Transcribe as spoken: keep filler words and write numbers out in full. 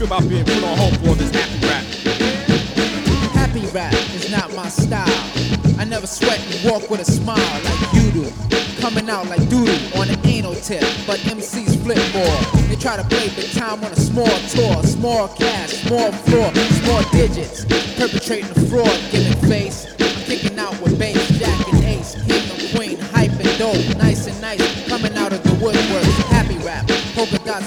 feel about being put on hold for this happy rap? Happy rap is not my style. I never sweat and walk with a smile like you do. Coming out like doodoo on an anal tip, but M Cs flip more. They try to play big time on a small tour. Small cash, small floor, small digits. Perpetrating a fraud, giving face. I'm kicking out with bass, jack and ace. King or queen, hype and dope, nice and nice. Coming out of the woodwork, happy rap, polka dots.